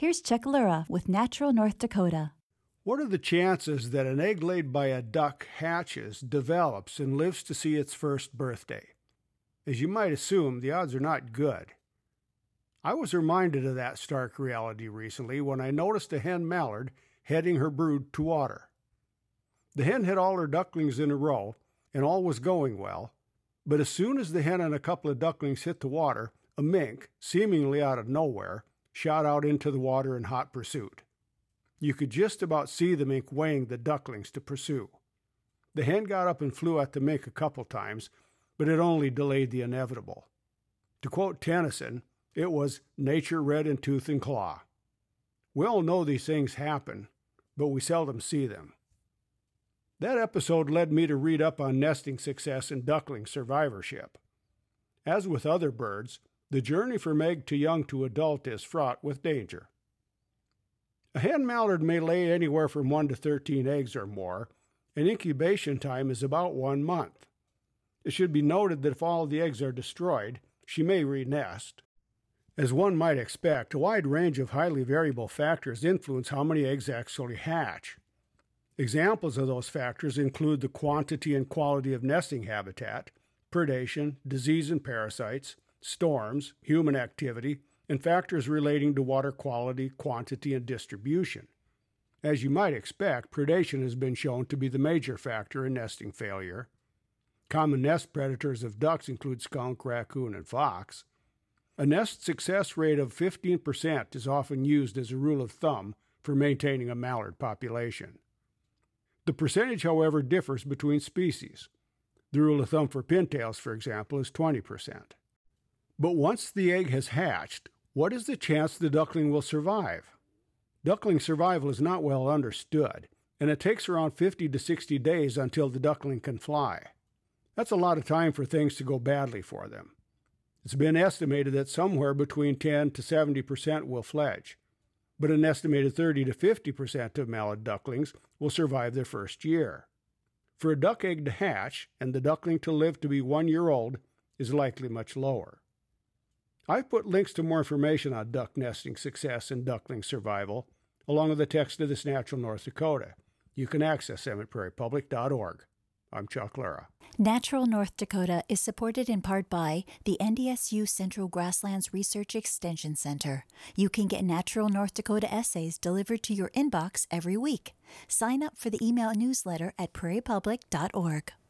Here's Chuck Lura with Natural North Dakota. What are the chances that an egg laid by a duck hatches, develops, and lives to see its first birthday? As you might assume, the odds are not good. I was reminded of that stark reality recently when I noticed a hen mallard heading her brood to water. The hen had all her ducklings in a row, and all was going well, but as soon as the hen and a couple of ducklings hit the water, a mink, seemingly out of nowhere, shot out into the water in hot pursuit. You could just about see the mink weighing the ducklings to pursue. The hen got up and flew at the mink a couple times, but it only delayed the inevitable. To quote Tennyson, it was nature red in tooth and claw. We all know these things happen, but we seldom see them. That episode led me to read up on nesting success and duckling survivorship. As with other birds, the journey from egg to young to adult is fraught with danger. A hen mallard may lay anywhere from 1 to 13 eggs or more, and incubation time is about 1 month. It should be noted that if all the eggs are destroyed, she may re-nest. As one might expect, a wide range of highly variable factors influence how many eggs actually hatch. Examples of those factors include the quantity and quality of nesting habitat, predation, disease and parasites, storms, human activity, and factors relating to water quality, quantity, and distribution. As you might expect, predation has been shown to be the major factor in nesting failure. Common nest predators of ducks include skunk, raccoon, and fox. A nest success rate of 15% is often used as a rule of thumb for maintaining a mallard population. The percentage, however, differs between species. The rule of thumb for pintails, for example, is 20%. But once the egg has hatched, what is the chance the duckling will survive? Duckling survival is not well understood, and it takes around 50 to 60 days until the duckling can fly. That's a lot of time for things to go badly for them. It's been estimated that somewhere between 10 to 70% will fledge, but an estimated 30 to 50% of mallard ducklings will survive their first year. For a duck egg to hatch and the duckling to live to be 1 year old is likely much lower. I've put links to more information on duck nesting success and duckling survival, along with the text of this Natural North Dakota. You can access them at prairiepublic.org. I'm Chuck Lura. Natural North Dakota is supported in part by the NDSU Central Grasslands Research Extension Center. You can get Natural North Dakota essays delivered to your inbox every week. Sign up for the email newsletter at prairiepublic.org.